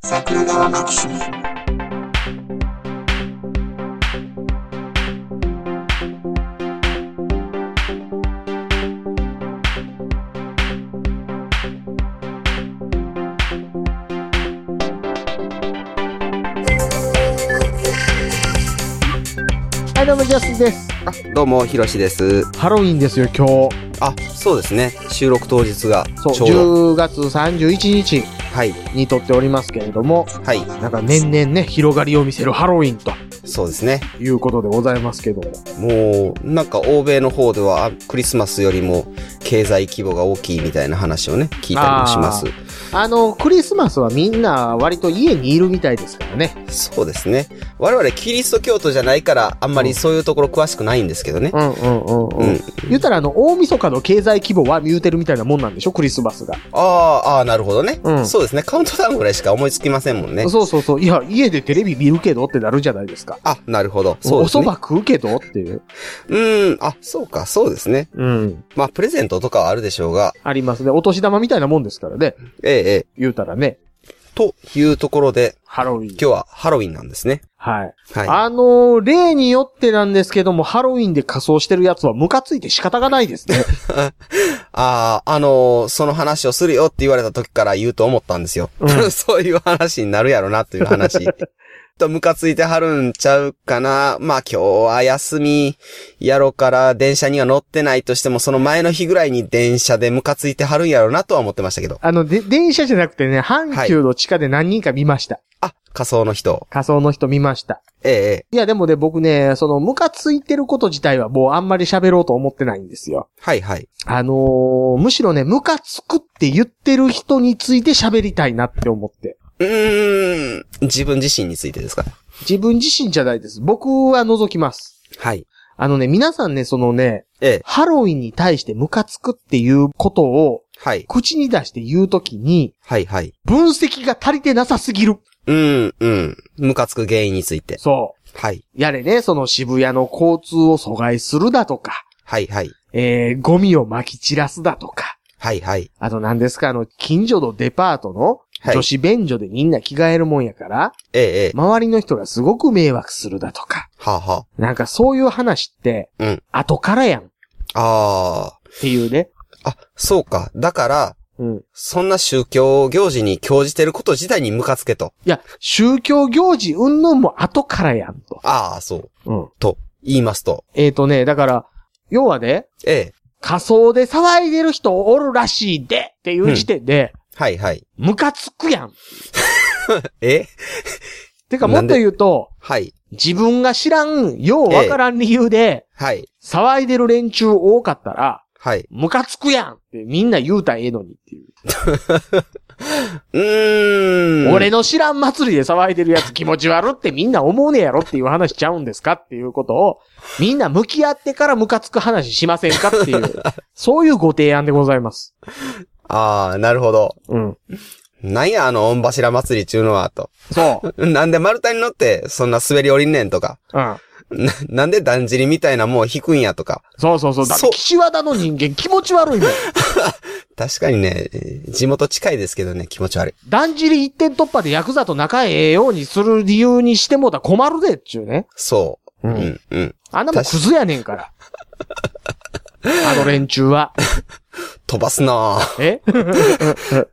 桜川マキシム。 はい、どうもジャスです。 どうもひろしです。 ハロウィンですよ、今日。 そうですね。収録当日がそう、 ちょうど 10月31日はいに撮っておりますけれども、 はいなんか年々ね、広がりを見せるハロウィンとそうですね。 いうことでございますけども。 もうなんか欧米の方ではクリスマスよりも経済規模が大きいみたいな話をね聞いたりもします。 クリスマスはみんな割と家にいるみたいですからね。 そうですね。我々キリスト教徒じゃないからあんまりそういうところ詳しくないんですけどね。 言ったら大晦日の経済規模は見うてるみたいなもんなんでしょ、クリスマスが。 なるほどね、そうですね。カウントダウンぐらいしか思いつきませんもんね。 そう。いや、家でテレビ見るけどってなるじゃないですか。 なるほど。そうですね。 お蕎麦食うけどっていう。 そうか、そうですね。まあ、プレゼントとかはあるでしょうが。 ありますね。お年玉みたいなもんですからね。言うたらね。 というところで、 ハロウィン。 今日はハロウィンなんですね。 はい。例によってなんですけども、ハロウィンで仮装してるやつはムカついて仕方がないですね。 その話をするよって言われた時から言うと思ったんですよ。そういう話になるやろなという話。ムカついてはるんちゃうかな。まあ今日は休みやろから電車には乗ってないとしても、その前の日ぐらいに電車でムカついてはるんやろなとは思ってましたけど。 電車じゃなくてね、阪急の地下で何人か見ました。 仮装の人見ました。 いやでもね、僕ね、ムカついてること自体はもうあんまり喋ろうと思ってないんですよ。 はいはい。 むしろね、ムカつくって言ってる人について喋りたいなって思って。 自分自身についてですか？ 自分自身じゃないです。僕は除きます。 はい。 皆さんね、ハロウィンに対してムカつくっていうことを、口に出して言うときに、分析が足りてなさすぎる。 ムカつく原因について。 そう。やれね、渋谷の交通を阻害するだとか。ゴミを撒き散らすだとか。あと何ですか、近所のデパートの女子便所でみんな着替えるもんやから、周りの人がすごく迷惑するだとか。なんかそういう話って、後からやん。っていうね。 そうか。だから、そんな宗教行事に興じてること自体にムカつけと。 いや、宗教行事云々も後からやんと。 そう。と言いますと。 だから、要はね、仮装で騒いでる人おるらしいでっていう時点で、ムカつくやん。てかもっと言うと、自分が知らん、ようわからん理由で、騒いでる連中多かったら、ムカつくやんってみんな言うたらええのにっていう。俺の知らん祭りで騒いでるやつ気持ち悪ってみんな思うねやろっていう話しちゃうんですかっていうことを、みんな向き合ってからムカつく話しませんかっていう、そういうご提案でございます。 なるほど。なんや御柱祭りちゅうのは、と。 そう。 なんで丸太に乗って、そんな滑り降りんねんとか。なんでだんじりみたいなもう引くんやとか。 そう。だって岸和田の人間気持ち悪いもん。 確かにね、地元近いですけどね、気持ち悪い。 だんじり一点突破でヤクザと仲ええようにする理由にしてもうたら困るでっちゅうね。 そう。 あんなもんクズやねんから。連中は。 飛ばすなぁ。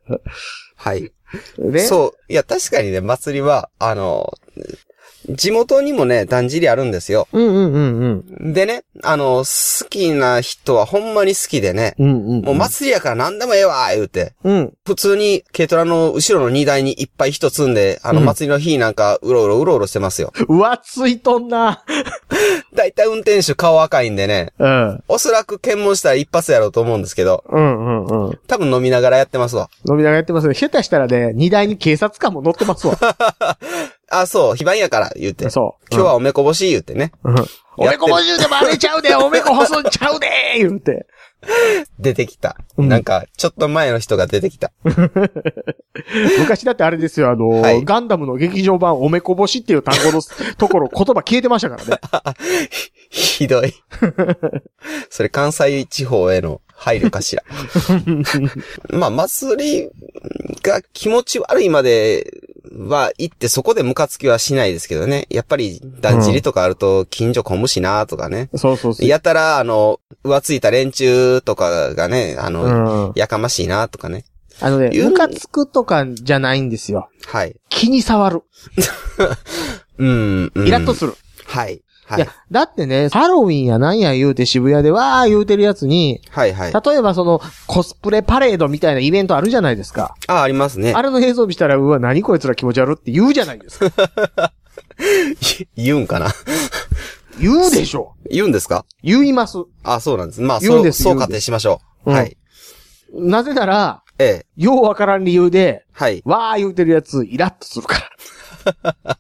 そう。いや、確かにね、祭りは、地元にもね、だんじりあるんですよ。でね、好きな人はほんまに好きでね、もう祭りやから何でもええわ言うて、普通に軽トラの後ろの荷台にいっぱい人積んで、祭りの日なんかうろうろしてますよ。 ついとんな。 だいたい運転手顔赤いんでね、おそらく検問したら一発やろうと思うんですけど、多分飲みながらやってますわ。 飲みながらやってますね。下手したらね、荷台に警察官も乗ってますわ。 そう、非番やから言って。 そう。 今日はおめこぼし言ってね。 おめこぼし言うてもあれちゃうで、おめこ干すんちゃうで言うて。 出てきた。なんか、ちょっと前の人が出てきた。 昔だってあれですよ、ガンダムの劇場版おめこぼしっていう単語のところ言葉消えてましたからね。 ひどい。それ関西地方への配慮かしら。まあ、祭りが気持ち悪いまでは行ってそこでムカつきはしないですけどね。やっぱり、だんじりとかあると近所混むしなとかね。 そうそうそう。 やたら、浮ついた連中とかがね、やかましいなとかね。 ムカつくとかじゃないんですよ。 はい。 気に障る。イラッとする。 はい。はい。 いや、だってね、ハロウィンやなんや言うて渋谷でわー言うてるやつに、 はいはい。 例えばコスプレパレードみたいなイベントあるじゃないですか。 ありますね。 あれの映像見したら、うわ、何こいつら気持ち悪って言うじゃないですか。 言うんかな言うでしょ。 言うんですか？ 言います。 あ、そうなんです。まあ、 言うんです。 そう仮定しましょう。はい。 なぜなら、ようわからん理由で、 はい。 わー言うてるやつ、イラッとするから。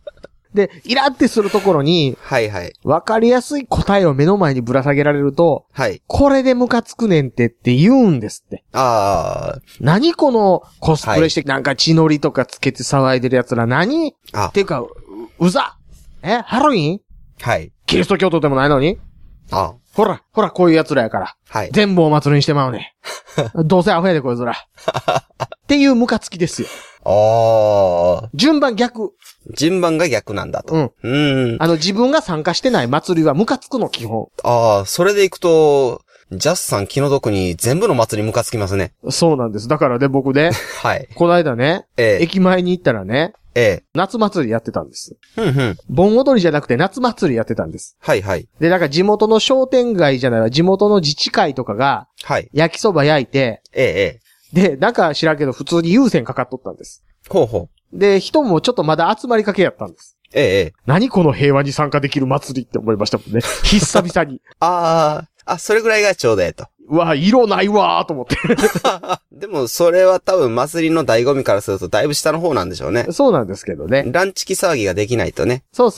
で、イラってするところに、 はいはい。 わかりやすい答えを目の前にぶら下げられると、 はい。 これでムカつくねんって言うんですって。何このコスプレして、なんか血のりとかつけて騒いでる奴ら何っていうか、うざハロウィンはい。 キリスト教徒でもないのにほら、こういう奴らやから。 はい。 全部お祭りにしてまうね。どうせアホやでこいつら。っていうムカつきですよ。順番逆。 順番が逆なんだと。 自分が参加してない祭りはムカつくの基本。 それでいくと、ジャスさん気の毒に全部の祭りムカつきますね。 そうなんです。だからね、僕ね。 はい。 この間ね、駅前に行ったらね、夏祭りやってたんです。盆踊りじゃなくて夏祭りやってたんです。 はいはい。 で、なんか地元の商店街じゃないわ、地元の自治会とかが、焼きそば焼いて、で、なんか知らんけど普通に優先かかっとったんです。 ほうほう。で、人もちょっとまだ集まりかけやったんです。何この平和に参加できる祭りって思いましたもんね。久々に。 それぐらいがちょうどと。 うわ、色ないわーと思って。 でも、それは多分祭りの醍醐味からするとだいぶ下の方なんでしょうね。 そうなんですけどね。 ランチキ騒ぎができないとね。 そう。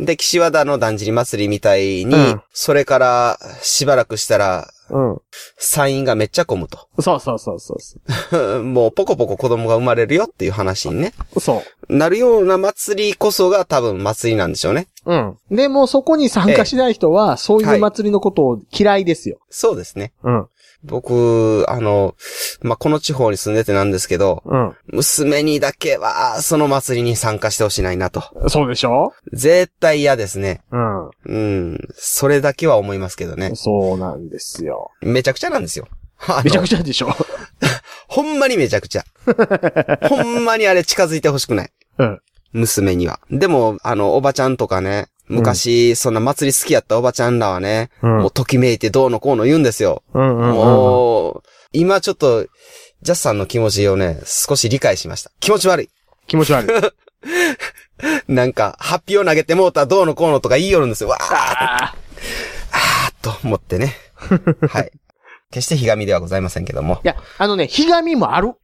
で、岸和田のだんじり祭りみたいに、それからしばらくしたら、山陰がめっちゃ混むと。 そう。 もうポコポコ子供が生まれるよっていう話にね。 そう。 なるような祭りこそが多分祭りなんでしょうね。 でもそこに参加しない人は、そういう祭りのことを嫌いですよ。 そうですね。僕、この地方に住んでてなんですけど、娘にだけは、その祭りに参加してほしないなと。 そうでしょ？ 絶対嫌ですね。それだけは思いますけどね。 そうなんですよ。 めちゃくちゃなんですよ。 めちゃくちゃでしょ？ ほんまにめちゃくちゃ。ほんまにあれ近づいてほしくない。娘には。でも、おばちゃんとかね、昔、そんな祭り好きやったおばちゃんらはね、もうときめいてどうのこうの言うんですよ。もう、今ちょっと、ジャスさんの気持ちをね、少し理解しました。気持ち悪い。なんか、ハッピーを投げてもうたらどうのこうのとか言いよるんですよ。わーと思ってね。はい。決してひがみではございませんけども。 いや、ひがみもある。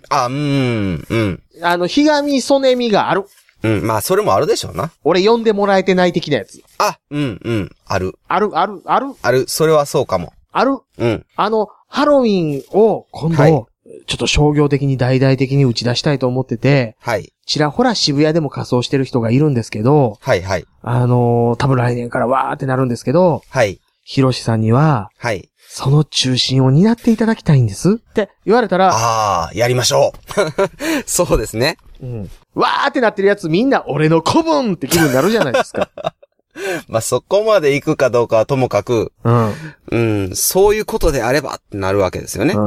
ひがみ、そねみがある。 まあ、それもあるでしょうな。 俺呼んでもらえてない的なやつ。 ある。それはそうかも。 ある。ハロウィンを今度、ちょっと商業的に大々的に打ち出したいと思ってて、ちらほら渋谷でも仮装してる人がいるんですけど、多分来年からわーってなるんですけど、ひろしさんには、その中心を担っていただきたいんですって言われたら、 やりましょう。そうですね。 わーってなってるやつみんな俺の子分って気分になるじゃないですか。 まあ、そこまで行くかどうかはともかく、そういうことであればってなるわけですよね。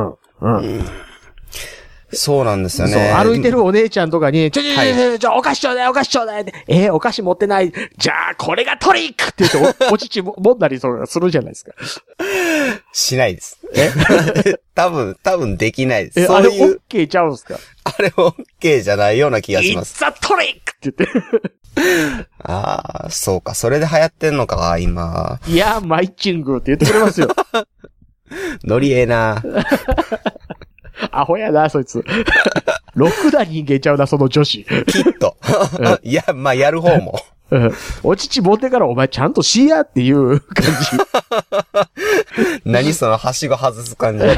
そうなんですよね。 そう、歩いてるお姉ちゃんとかに、お菓子ちょうだいって、お菓子持ってない。じゃあ、これがトリックって言って、お乳もんだりするじゃないですか。 しないです。多分できないです。 あれオッケーちゃうんすか？ あれオッケーじゃないような気がします。 It's a trick! って言って。 そうか。それで流行ってんのか、今。 いや、マイチングって言ってくれますよ。 ノリええな。 アホやな、そいつ。ロックな人間ちゃうな、その女子。 きっと。いや、まあ、やる方も。 お乳持ってからお前ちゃんとしやっていう感じ。何そのはしご外す感じ。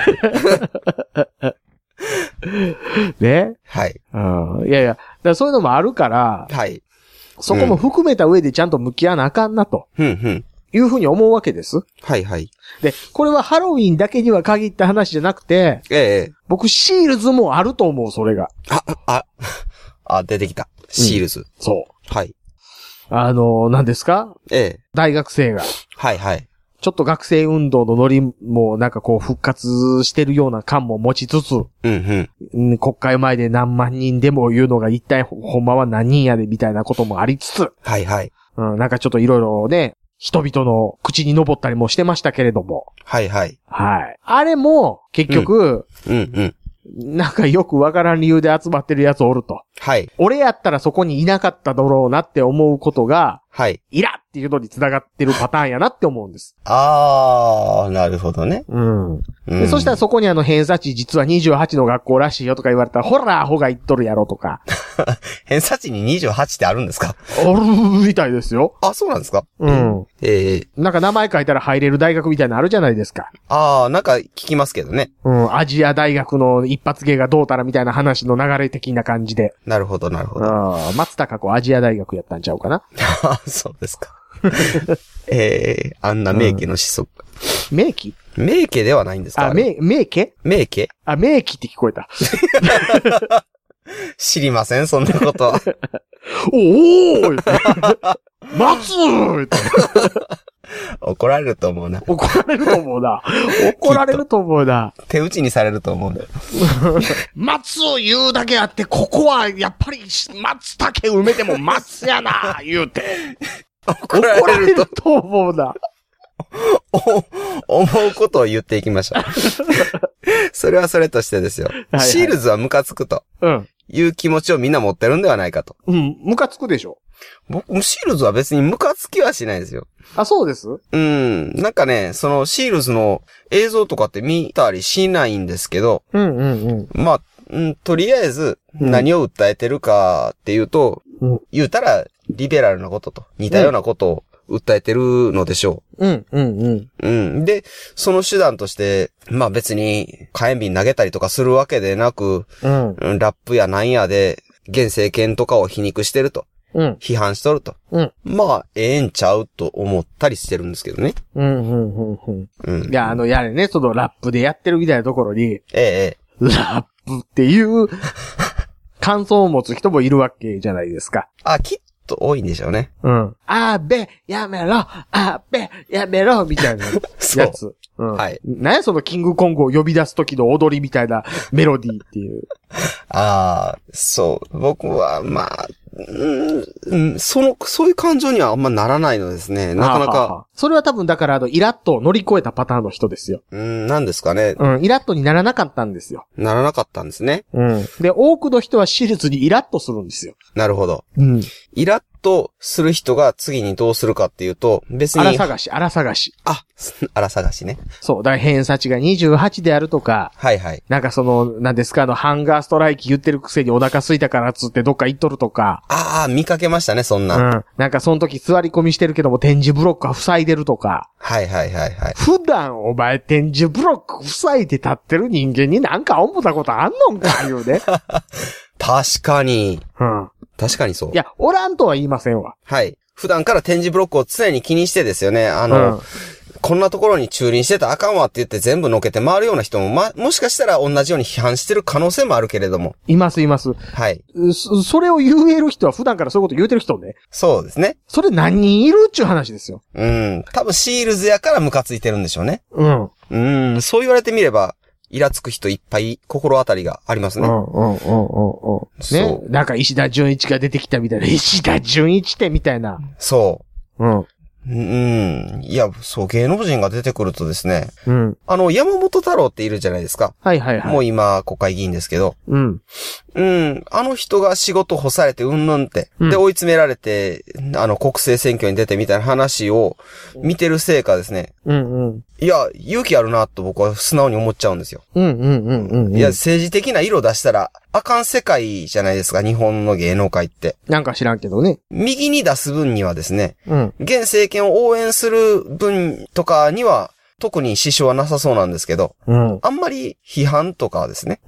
ね。 はい。 いやいや、だからそういうのもあるから、そこも含めた上でちゃんと向き合わなあかんなと。 いうふうに思うわけです。 はいはい。 で、これはハロウィンだけには限った話じゃなくて、僕シールズもあると思う、それが。 出てきた。シールズ。 そう。 はい。 何ですか？大学生が。 はいはい。 ちょっと学生運動のノリもなんかこう復活してるような感も持ちつつ、国会前で何万人でも言うのが一体ほんまは何人やでみたいなこともありつつ、 はいはい。 なんかちょっといろいろね、人々の口に上ったりもしてましたけれども。 はいはい。 はい。あれも結局、なんかよくわからん理由で集まってるやつおると。 はい。 俺やったらそこにいなかっただろうなって思うことが、 はい。 イラっていうのに繋がってるパターンやなって思うんです。 なるほどね。 でそしたらそこに偏差値実は28の学校らしいよとか言われたら、ほらアホが言っとるやろとか。 偏差値に28ってあるんですか？ あるみたいですよ。 そうなんですか？ なんか名前書いたら入れる大学みたいなのあるじゃないですか。 なんか聞きますけどね。 アジア大学の一発芸がどうたらみたいな話の流れ的な感じで。 なるほどなるほど。 松たか子アジア大学やったんちゃうかな。 そうですか。あんな名家の子孫。 名家？ 名家ではないんですか？ 名家？ 名家？ 名家って聞こえた。 知りません、そんなことは。 おー松怒られると思うな。 怒られると思うな。怒られると思うな。 手打ちにされると思うんだよ。 松を言うだけあって、ここはやっぱり松茸埋めても松やな、言うて。 怒られると思うな。 思うことを言っていきましょう。それはそれとしてですよ。シールズはムカつくと。いう気持ちをみんな持ってるんではないかと。 ムカつくでしょ。 僕、シールズは別にムカつきはしないですよ。 そうです？ なんかね、そのシールズの映像とかって見たりしないんですけど、まあ、とりあえず何を訴えてるかっていうと、言うたらリベラルなことと似たようなことを訴えてるのでしょう。で、その手段として、まあ別に火炎瓶投げたりとかするわけでなく、ラップやなんやで現政権とかを皮肉してると。批判しとると。まあ、ええんちゃうと思ったりしてるんですけどね。 いや、やれね、そのラップでやってるみたいなところに、ラップっていう感想を持つ人もいるわけじゃないですか。 きっと多いんでしょうね。 安倍、やめろ、安倍、やめろ、みたいなやつ。 はい。 何やそのキングコングを呼び出す時の踊りみたいなメロディーっていう。 そう。僕は、まあ、そういう感情にはあんまならないのですね。なかなか。 それは多分だからイラッとを乗り越えたパターンの人ですよ。 なんですかね。 イラッとにならなかったんですよ。 ならなかったんですね。 で、多くの人はシールズにイラッとするんですよ。 なるほど。イラッとする人が次にどうするかっていうと、別に。荒探し。荒探しね。そう。だから偏差値が28であるとか。 はいはい。 なんか何ですか、ハンガーストライキ言ってるくせにお腹空いたからっつってどっか行っとるとか。 見かけましたね、そんな。 なんかその時座り込みしてるけども展示ブロックは塞いでるとか。 はい。 普段お前展示ブロック塞いで立ってる人間になんか思ったことあんのんか言うね。 確かに。確かにそう。 いや、おらんとは言いませんわ。 はい。普段から展示ブロックを常に気にしてですよね。こんなところに駐輪してたらあかんわって言って全部のけて回るような人も、もしかしたら同じように批判してる可能性もあるけれども。 います。 はい。 それを言える人は普段からそういうこと言うてる人ね。 そうですね。 それ何人いるっちゅう話ですよ。 多分シールズやからムカついてるんでしょうね。そう言われてみれば、イラつく人いっぱい心当たりがありますね。 ね。なんか石田純一が出てきたみたいな。石田純一ってみたいな。 そう。いや、そう、芸能人が出てくるとですね。山本太郎っているじゃないですか。もう今、国会議員ですけど。あの人が仕事干されてって。で、追い詰められて、国政選挙に出てみたいな話を見てるせいかですね。いや、勇気あるなと僕は素直に思っちゃうんですよ。いや、政治的な色出したらあかん世界じゃないですか、日本の芸能界って。 なんか知らんけどね。 右に出す分にはですね、現政権を応援する分とかには特に支障はなさそうなんですけど、あんまり批判とかはですね、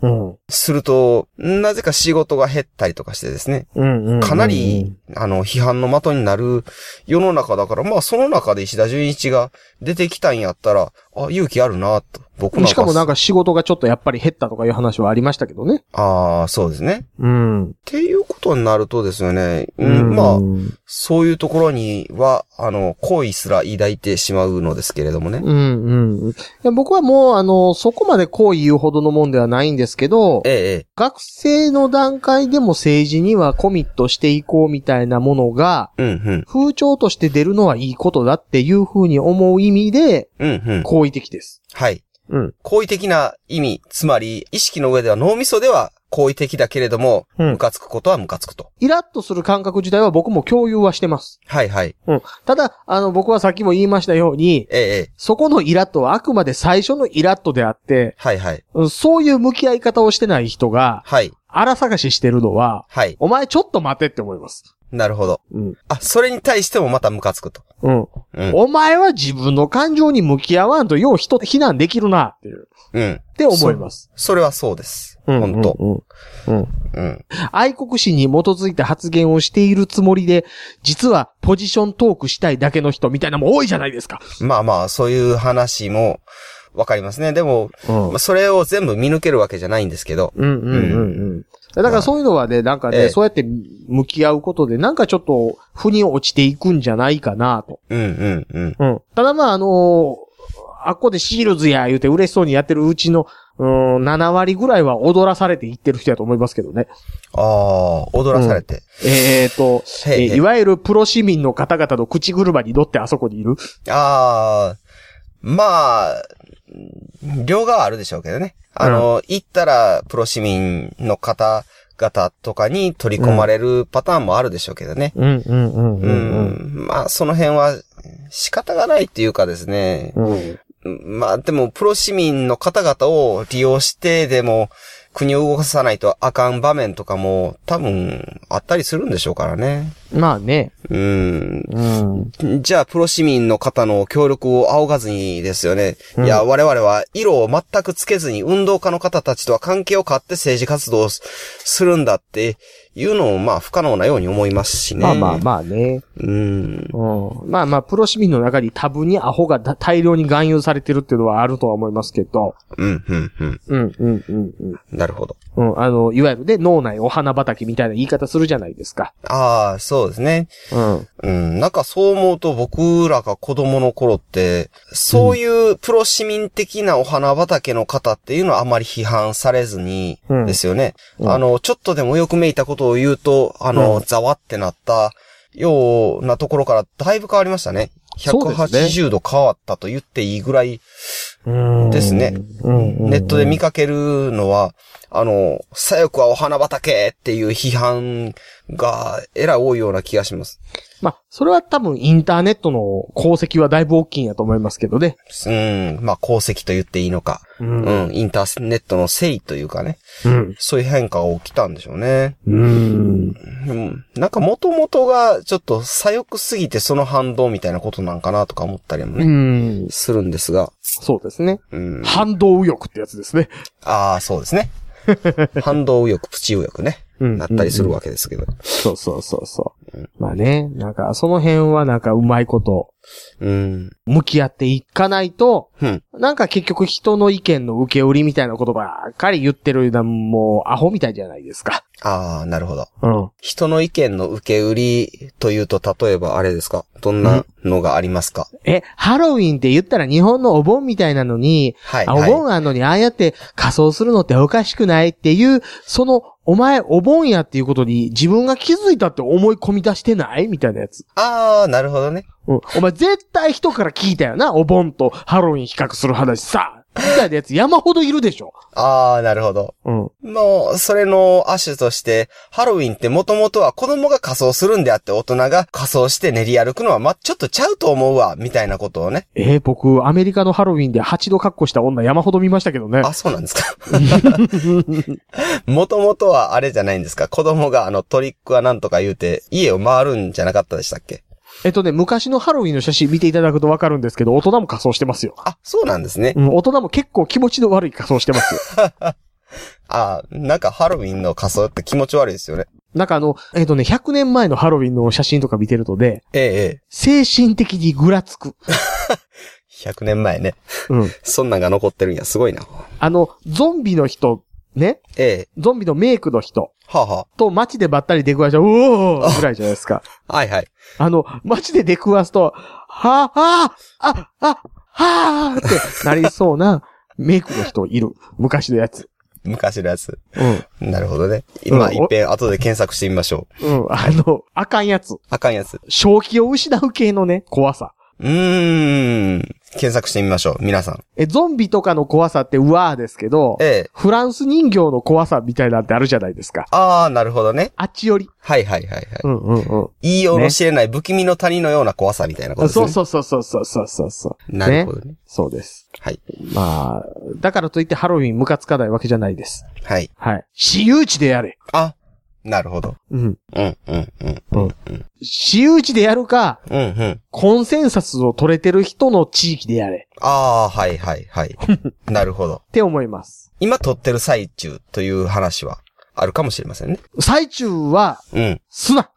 すると、なぜか仕事が減ったりとかしてですね。かなり、批判の的になる世の中だから、まあその中で石田純一が出てきたんやったら、勇気あるなと。僕なんか。 しかもなんか仕事がちょっとやっぱり減ったとかいう話はありましたけどね。 ああ、そうですね。っていうことになるとですよね。まあ、そういうところには、好意すら抱いてしまうのですけれどもね。 いや僕はもう、そこまで好意言うほどのもんではないんですけど、学生の段階でも政治にはコミットしていこうみたいなものが、風潮として出るのはいいことだっていうふうに思う意味で、好意的です。 はい。好意的な意味、つまり、意識の上では脳みそでは好意的だけれども、ムカつくことはムカつくと。 イラッとする感覚自体は僕も共有はしてます。 はいはい。 ただ、僕はさっきも言いましたように、そこのイラッとはあくまで最初のイラッとであって、 はいはい。 そういう向き合い方をしてない人が、荒探ししてるのは、お前ちょっと待てって思います。 なるほど。それに対してもまたムカつくと。 お前は自分の感情に向き合わんとよう人非難できるなっていう。って思います。 それはそうです。本当。 愛国心に基づいた発言をしているつもりで、実はポジショントークしたいだけの人みたいなのも多いじゃないですか。 まあまあ、そういう話もわかりますね。でも、それを全部見抜けるわけじゃないんですけど。 だからそういうのはね、なんかね、そうやって向き合うことで、なんかちょっと、腑に落ちていくんじゃないかなと。ただまああっこでシールズや言うて嬉しそうにやってるうちの、7割ぐらいは踊らされていってる人やと思いますけどね。 踊らされて。 いわゆるプロ市民の方々の口車に乗ってあそこにいる。 まあ、量があるでしょうけどね。行ったらプロ市民の方々とかに取り込まれるパターンもあるでしょうけどね。まあ、その辺は仕方がないっていうかですね。まあ、でも、プロ市民の方々を利用してでも、国を動かさないとあかん場面とかも多分あったりするんでしょうからね。 まあね。 じゃあ、プロ市民の方の協力を仰がずにですよね。いや、我々は色を全くつけずに運動家の方たちとは関係を買って政治活動をするんだっていうのもまあ不可能なように思いますしね。 まあね。まあプロ市民の中に多分にアホが大量に含有されてるっていうのはあるとは思いますけど。 なるほど。 いわゆるね、脳内お花畑みたいな言い方するじゃないですか。 そうですね。なんかそう思うと僕らが子供の頃って、そういうプロ市民的なお花畑の方っていうのはあまり批判されずにですよね。ちょっとでもよくめいたことを言うと、ざわってなったようなところからだいぶ変わりましたね。180度変わったと言っていいぐらいですね。ネットで見かけるのは、左翼はお花畑っていう批判がえらい多いような気がします。 まあ、それは多分インターネットの功績はだいぶ大きいんやと思いますけどね。 まあ功績と言っていいのか。インターネットの誠意というかね。そういう変化が起きたんでしょうね。なんか元々がちょっと左翼すぎてその反動みたいなことなんかなとか思ったりもね。するんですが。 そうですね。反動右翼ってやつですね。 そうですね。反動右翼、プチ右翼ね。なったりするわけですけど。 そう。まあね、なんかその辺はなんかうまいこと、向き合っていかないと、なんか結局人の意見の受け売りみたいなことばっかり言ってるのもうアホみたいじゃないですか。 なるほど。人の意見の受け売りというと、例えばあれですか？どんなのがありますか？ ハロウィンって言ったら日本のお盆みたいなのに、お盆あんのにああやって仮装するのっておかしくないっていう、お前お盆やっていうことに自分が気づいたって思い込み出してないみたいなやつ。 なるほどね。 お前絶対人から聞いたよな、お盆とハロウィン比較する話さ。みたいなやつ山ほどいるでしょ。 なるほど。もう、それの亜種として、ハロウィンってもともとは子供が仮装するんであって大人が仮装して練り歩くのはちょっとちゃうと思うわ、みたいなことをね。 僕、アメリカのハロウィンで8度格好した女山ほど見ましたけどね。 そうなんですか。もともとはあれじゃないんですか。子供がトリックはなんとか言うて、家を回るんじゃなかったでしたっけ？ 昔のハロウィンの写真見ていただくとわかるんですけど、大人も仮装してますよ。 そうなんですね。 大人も結構気持ちの悪い仮装してますよ。 なんかハロウィンの仮装って気持ち悪いですよね。 なんか100年前のハロウィンの写真とか見てるとで、 ええ。 精神的にぐらつく。 100年前ね。 うん。 そんなんが残ってるんや、すごいな。 ゾンビの人、ね。 ええ。 ゾンビのメイクの人。 はあ、はあ、 と街でばったり出くわしたら、うおーぐらいじゃないですか。 はいはい。 街で出くわすと、はぁってなりそうなメイクの人いる。昔のやつ。 昔のやつ。 うん。 なるほどね。今、一遍後で検索してみましょう。うん。あかんやつ。 あかんやつ。 正気を失う系のね、怖さ。 検索してみましょう、皆さん。 ゾンビとかの怖さってうわーですけど、フランス人形の怖さみたいなんてあるじゃないですか。 ああ、なるほどね。 あっちより。 はい。言いようの知れない不気味の谷のような怖さみたいなことですね。 そう。 なるほどね。 そうです。 はい。 まあ、だからといってハロウィンムカつかないわけじゃないです。 はい。 私有地でやれ。 なるほど。 私有地でやるか、コンセンサスを取れてる人の地域でやれ。 はい。なるほど。 って思います。 今撮ってる最中という話はあるかもしれませんね。 最中は、すな。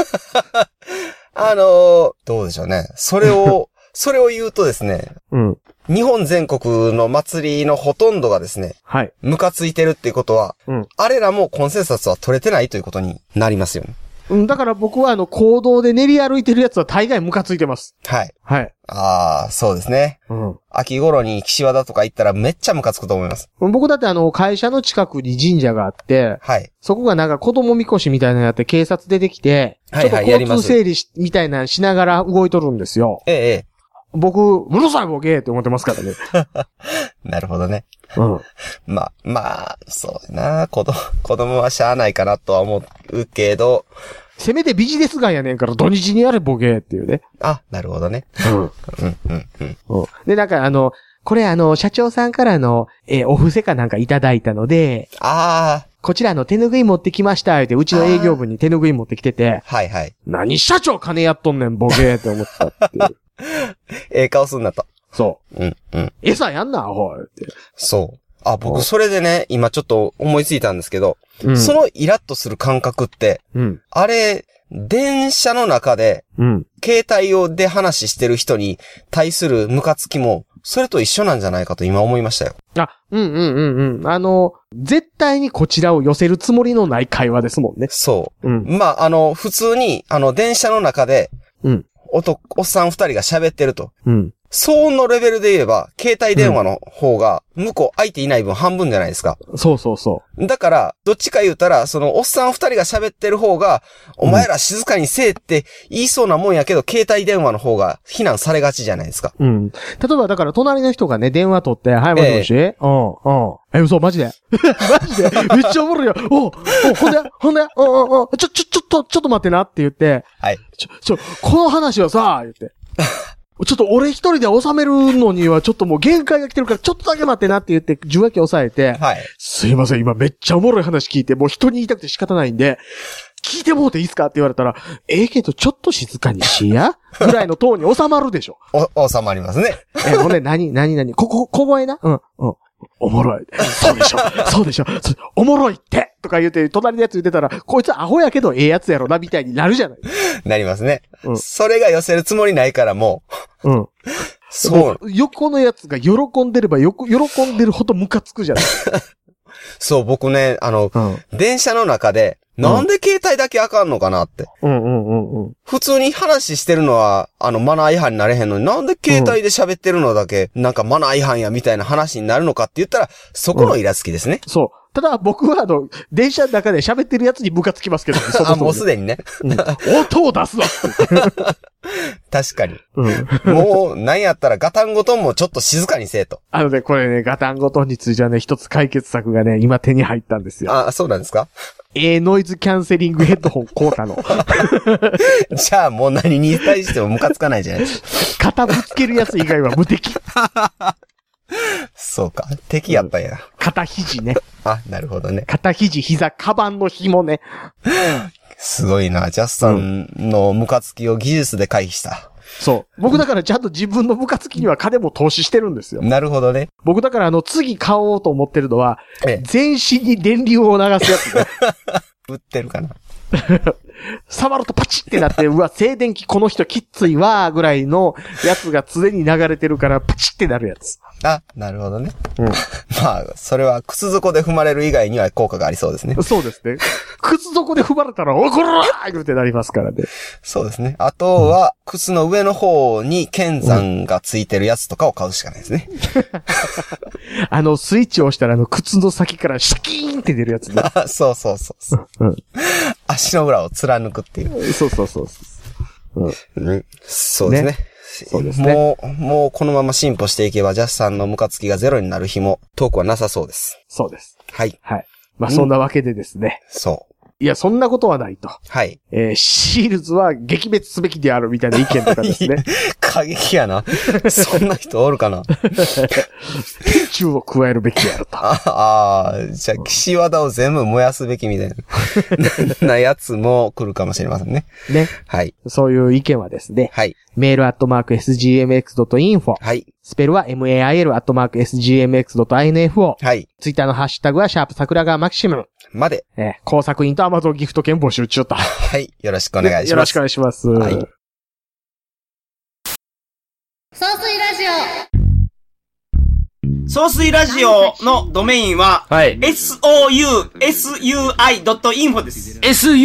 どうでしょうね。それを言うとですね。日本全国の祭りのほとんどがですね。ムカついてるっていうことは、あれらもコンセンサスは取れてないということになりますよね。 だから僕は公道で練り歩いてるやつは大概ムカついてます。 はい。そうですね。秋頃に岸和田とか行ったらめっちゃムカつくと思います。 僕だって会社の近くに神社があって、そこがなんか子供みこしみたいなのやって警察出てきて、ちょっと交通整理みたいなのしながら動いとるんですよ。僕、うるさいボケって思ってますからね。 なるほどね。まあ、そうだな。子供はしゃあないかなとは思うけど。 せめてビジネス街やねんから土日にやれボケっていうね。 なるほどね。 で、なんかこれ社長さんからの、お布施かなんかいただいたので。こちら手拭い持ってきましたって、うちの営業部に手拭い持ってきてて。何社長金やっとんねんボケって思ったっていう。 顔すんなと。 そう。餌やんな、アホって。 そう。僕それでね、今ちょっと思いついたんですけど、そのイラッとする感覚って、あれ、電車の中で、携帯で話してる人に対するムカつきも、それと一緒なんじゃないかと今思いましたよ。 絶対にこちらを寄せるつもりのない会話ですもんね。 そう。普通に、電車の中で、おっさん二人が喋ってると。騒音のレベルで言えば、携帯電話の方が、向こう空いていない分半分じゃないですか。 そう。 だから、どっちか言うたら、そのおっさん二人が喋ってる方が、お前ら静かにせえって言いそうなもんやけど、携帯電話の方が非難されがちじゃないですか。 例えばだから隣の人がね、電話取って、はい、もしもし？嘘、マジでマジでめっちゃおもろいよ。ほんで、ちょっと待ってなって言って、この話はさ、言って。ちょっと俺一人で収めるのにはちょっともう限界が来てるからちょっとだけ待ってなって言って受話器押さえて、すいません今めっちゃおもろい話聞いてもう人に言いたくて仕方ないんで、聞いてもうていいっすかって言われたら、けどちょっと静かにしやぐらいのトーンに収まるでしょ。 収まりますね。 ほんで何小声なおもろい。そうでしょ。おもろいってとか言うて、隣のやつ言ってたら、こいつアホやけどやつやろな、みたいになるじゃない。 なりますね。それが寄せるつもりないからもう。 そう。横のやつが喜んでれば喜んでるほどムカつくじゃない。 そう、僕ね、電車の中で、なんで携帯だけあかんのかなって。普通に話してるのは、マナー違反になれへんのに、なんで携帯で喋ってるのだけ、なんかマナー違反やみたいな話になるのかって言ったら、そこのイラつきですね。 そう。ただ僕は電車の中で喋ってるやつにムカつきますけど、ね、 もうすでにね。 音を出すわ。 確かに。もう、なんやったらガタンゴトンもちょっと静かにせえと。 これね、ガタンゴトンについてはね、一つ解決策がね、今手に入ったんですよ。 そうなんですか？ ノイズキャンセリングヘッドホン買うたの。 じゃあもう何に対してもムカつかないじゃないですか。 肩ぶつけるやつ以外は無敵。 そうか。敵やったんや。 肩肘ね。 なるほどね。 肩肘、膝、カバンの紐ね。 すごいな。ジャスさんのムカつきを技術で回避した。 そう。僕だからちゃんと自分のムカつきには金も投資してるんですよ。 なるほどね。 僕だから次買おうと思ってるのは、全身に電流を流すやつね。 売ってるかな。 触るとパチってなって、うわ、静電気この人きっついわーぐらいのやつが常に流れてるからパチってなるやつ。 あ、なるほどね。うん。まあ、それは靴底で踏まれる以外には効果がありそうですね。 そうですね。靴底で踏まれたら、おこらーってなりますからね。 そうですね。あとは、靴の上の方に剣山がついてるやつとかを買うしかないですね。 スイッチを押したら靴の先からシャキーンって出るやつね。 そうそうそうそう、うん。足の裏を貫くっていう。 そうそうそう。 うん。そうですね。そうですね。もうこのまま進歩していけば、ジャスさんのムカつきがゼロになる日も遠くはなさそうです。 そうです。 はい。 はい。まあ、そんなわけでですね。 そう。 いや、そんなことはないと。 はい。 シールズは撃滅すべきであるみたいな意見とかですね。 過激やな。そんな人おるかな。 天柱を加えるべきであると。 ああ、じゃあ、岸和田を全部燃やすべきみたいなやつも来るかもしれませんね。 ね。 はい。 そういう意見はですね。 はい。 メール@sgmx.info。 はい。 スペルは mail@sgmx.info。 はい。 ツイッターのハッシュタグは桜川マキシム。 まで。 工作員と Amazon ギフト券募集中と。 はい。よろしくお願いします。 よろしくお願いします。はい。 総水ラジオ。総水ラジオのドメインは、 はい。 sousui.info です。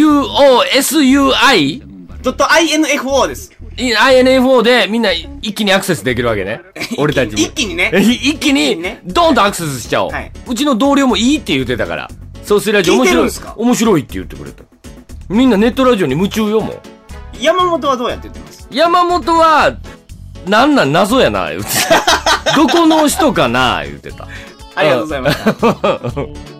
sousui?.info です。 info でみんな一気にアクセスできるわけね。俺たちも。 一気にね。 一気に、ドーンとアクセスしちゃおう。はい、うちの同僚もいいって言ってたから。総水ラジオ面白い。面白いって言ってくれた。みんなネットラジオに夢中よ、もう。 山本はどうやって言ってます？ 山本は、なん謎やな、言ってた。どこの人かな、言ってた。 ありがとうございました。